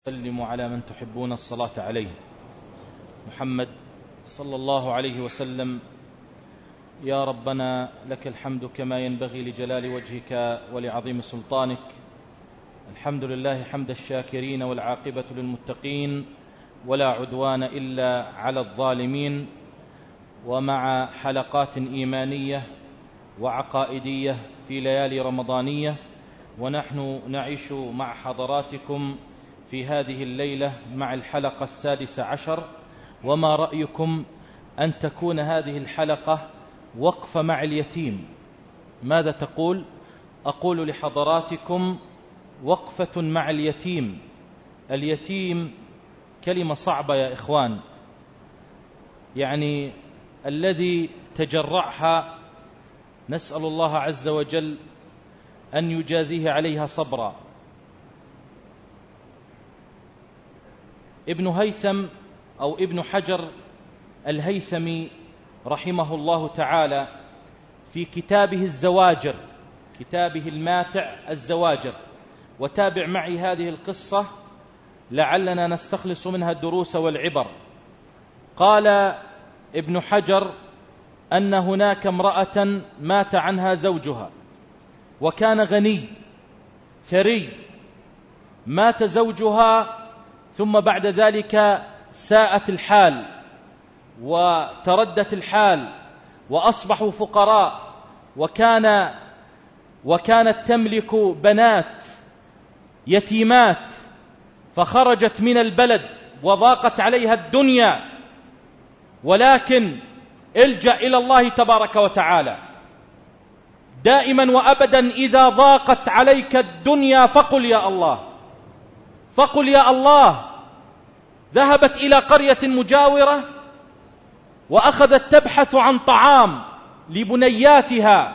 سلموا على من تحبون الصلاة عليه. محمد صلى الله عليه وسلم: يا ربنا لك الحمد كما ينبغي لجلال وجهك ولعظيم سلطانك. الحمد لله حمد الشاكرين، والعاقبة للمتقين، ولا عدوان إلا على الظالمين. ومع حلقات إيمانية وعقائدية في ليالي رمضانية، ونحن نعيش مع حضراتكم في هذه الليلة مع الحلقة 16. وما رأيكم أن تكون هذه الحلقة وقفة مع اليتيم؟ ماذا تقول؟ أقول لحضراتكم: وقفة مع اليتيم. اليتيم كلمة صعبة يا إخوان، يعني الذي تجرعها نسأل الله عز وجل أن يجازيه عليها صبرا. ابن هيثم أو ابن حجر الهيثمي رحمه الله تعالى في كتابه الزواجر، كتابه الماتع الزواجر، وتابع معي هذه القصة لعلنا نستخلص منها الدروس والعبر. قال ابن حجر أن هناك امرأة مات عنها زوجها، وكان غني ثري. مات زوجها ثم بعد ذلك ساءت الحال وتردت الحال وأصبحوا فقراء، وكانت تملك بنات يتيمات، فخرجت من البلد وضاقت عليها الدنيا، ولكن الجأ إلى الله تبارك وتعالى. دائما وأبدا إذا ضاقت عليك الدنيا فقل يا الله، فقل يا الله. ذهبت إلى قرية مجاورة وأخذت تبحث عن طعام لبنياتها،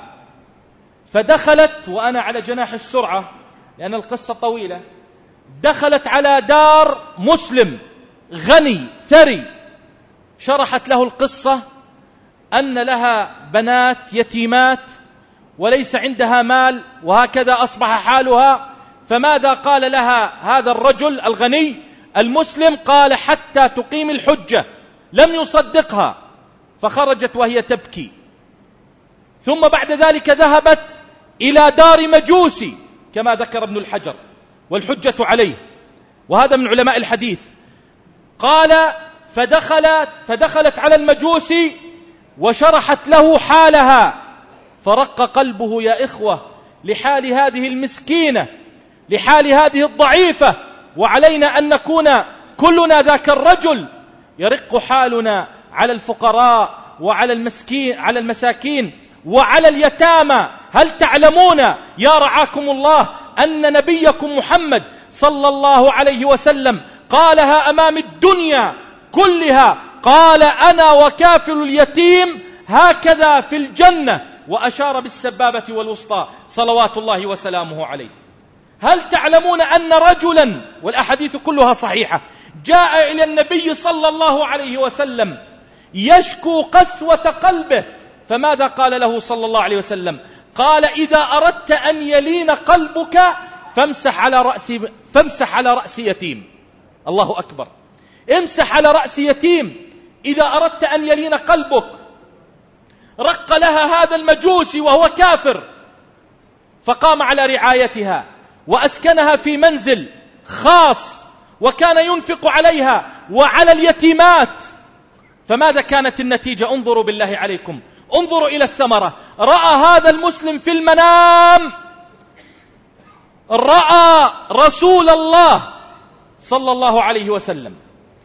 فدخلت، وأنا على جناح السرعة لأن القصة طويلة، دخلت على دار مسلم غني ثري. شرحت له القصة أن لها بنات يتيمات وليس عندها مال، وهكذا أصبح حالها. فماذا قال لها هذا الرجل الغني المسلم؟ قال: حتى تقيم الحجة. لم يصدقها، فخرجت وهي تبكي. ثم بعد ذلك ذهبت إلى دار مجوسي كما ذكر ابن الحجر، والحجة عليه، وهذا من علماء الحديث. قال: فدخلت على المجوسي وشرحت له حالها، فرق قلبه يا إخوة لحال هذه المسكينة، لحال هذه الضعيفة. وعلينا أن نكون كلنا ذاك الرجل، يرق حالنا على الفقراء وعلى المساكين وعلى اليتامى. هل تعلمون يا رعاكم الله أن نبيكم محمد صلى الله عليه وسلم قالها أمام الدنيا كلها؟ قال: أنا وكافل اليتيم هكذا في الجنة، وأشار بالسبابة والوسطى صلوات الله وسلامه عليه. هل تعلمون أن رجلا، والأحاديث كلها صحيحة، جاء إلى النبي صلى الله عليه وسلم يشكو قسوة قلبه، فماذا قال له صلى الله عليه وسلم؟ قال: إذا أردت أن يلين قلبك فامسح على رأس يتيم. الله أكبر. امسح على رأس يتيم إذا أردت أن يلين قلبك. رق لها هذا المجوسي وهو كافر، فقام على رعايتها وأسكنها في منزل خاص، وكان ينفق عليها وعلى اليتيمات. فماذا كانت النتيجة؟ انظروا بالله عليكم، انظروا إلى الثمرة. رأى هذا المسلم في المنام، رأى رسول الله صلى الله عليه وسلم،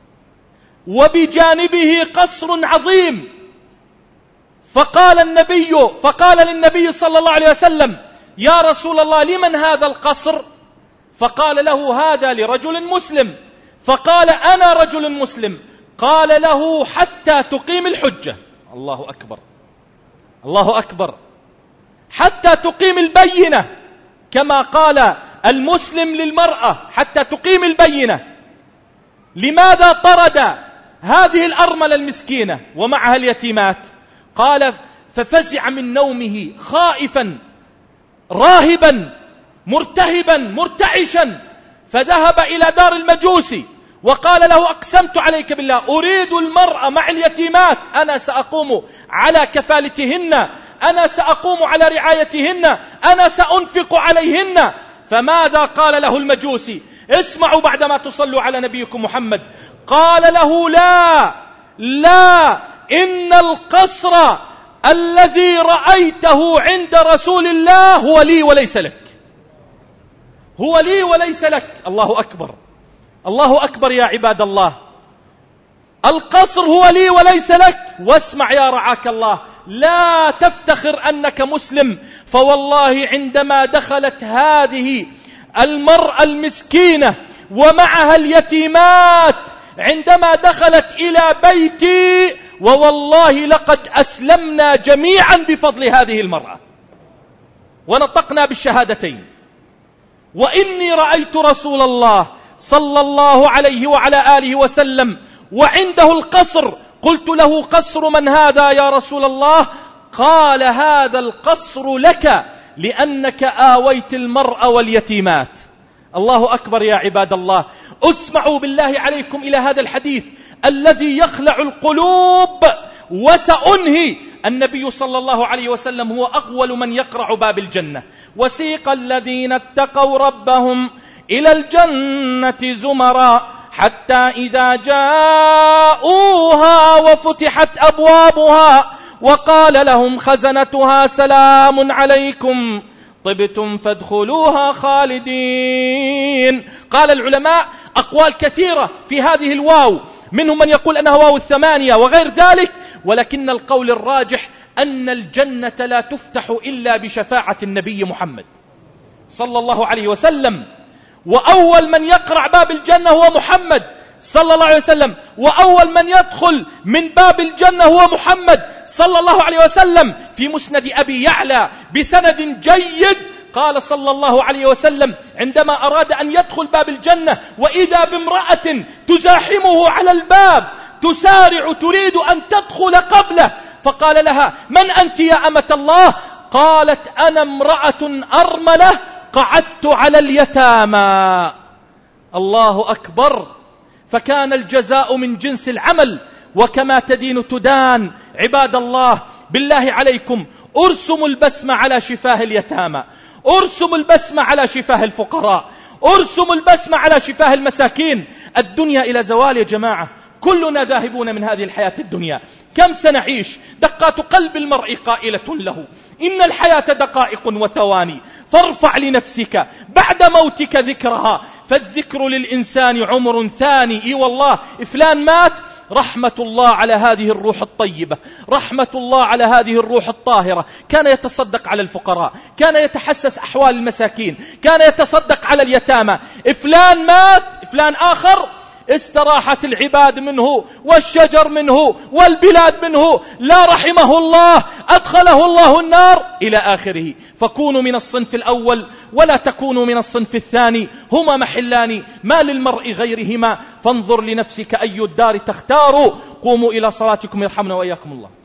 وبجانبه قصر عظيم. فقال للنبي صلى الله عليه وسلم: يا رسول الله، لمن هذا القصر؟ فقال له: هذا لرجل مسلم. فقال: أنا رجل مسلم. قال له: حتى تقيم الحجة. الله أكبر، الله أكبر. حتى تقيم البينة، كما قال المسلم للمرأة: حتى تقيم البينة. لماذا طرد هذه الأرملة المسكينة ومعها اليتيمات؟ قال: ففزع من نومه خائفا راهبا مرتهبا مرتعشا، فذهب إلى دار المجوسي وقال له: أقسمت عليك بالله أريد المرأة مع اليتيمات، أنا سأقوم على كفالتهن، أنا سأقوم على رعايتهن، أنا سأنفق عليهن. فماذا قال له المجوسي؟ اسمعوا بعدما تصلوا على نبيكم محمد. قال له: لا، إن القصر الذي رأيته عند رسول الله هو لي وليس لك، هو لي وليس لك. الله أكبر، الله أكبر يا عباد الله. القصر هو لي وليس لك. واسمع يا رعاك الله، لا تفتخر أنك مسلم، فوالله عندما دخلت هذه المرأة المسكينة ومعها اليتيمات، عندما دخلت إلى بيتي، ووالله لقد أسلمنا جميعا بفضل هذه المرأة ونطقنا بالشهادتين. وإني رأيت رسول الله صلى الله عليه وعلى آله وسلم وعنده القصر. قلت له: قصر من هذا يا رسول الله؟ قال: هذا القصر لك لأنك آويت المرأة واليتيمات. الله أكبر يا عباد الله. اسمعوا بالله عليكم إلى هذا الحديث الذي يخلع القلوب. وسأنهي. النبي صلى الله عليه وسلم هو أول من يقرع باب الجنة. وسيق الذين اتقوا ربهم إلى الجنة زمرا حتى إذا جاءوها وفتحت أبوابها وقال لهم خزنتها: سلام عليكم طبتم فادخلوها خالدين. قال العلماء أقوال كثيرة في هذه الواو، منهم من يقول أنها واو الثمانية وغير ذلك، ولكن القول الراجح أن الجنة لا تفتح إلا بشفاعة النبي محمد صلى الله عليه وسلم. وأول من يقرع باب الجنة هو محمد صلى الله عليه وسلم، وأول من يدخل من باب الجنة هو محمد صلى الله عليه وسلم. في مسند أبي يعلى بسند جيد قال صلى الله عليه وسلم عندما أراد أن يدخل باب الجنة وإذا بامرأة تزاحمه على الباب تسارع تريد أن تدخل قبله، فقال لها: من أنت يا أمة الله؟ قالت: أنا امرأة أرملة قعدت على اليتامى. الله أكبر. فكان الجزاء من جنس العمل، وكما تدين تدان. عباد الله، بالله عليكم أرسموا البسمة على شفاه اليتامى، أرسموا البسمة على شفاه الفقراء، أرسموا البسمة على شفاه المساكين. الدنيا إلى زوال يا جماعة، كلنا ذاهبون من هذه الحياة الدنيا. كم سنعيش؟ دقات قلب المرء قائلة له: إن الحياة دقائق وثواني، فارفع لنفسك بعد موتك ذكرها، فالذكر للإنسان عمر ثاني. إي والله، فلان مات، رحمة الله على هذه الروح الطيبة، رحمة الله على هذه الروح الطاهرة. كان يتصدق على الفقراء، كان يتحسس أحوال المساكين، كان يتصدق على اليتامى. فلان مات، فلان آخر استراحت العباد منه والشجر منه والبلاد منه، لا رحمه الله، أدخله الله النار، إلى آخره. فكونوا من الصنف الأول ولا تكونوا من الصنف الثاني، هما محلان ما للمرء غيرهما، فانظر لنفسك أي الدار تختار. قوموا إلى صلاتكم يرحمنا وإياكم الله.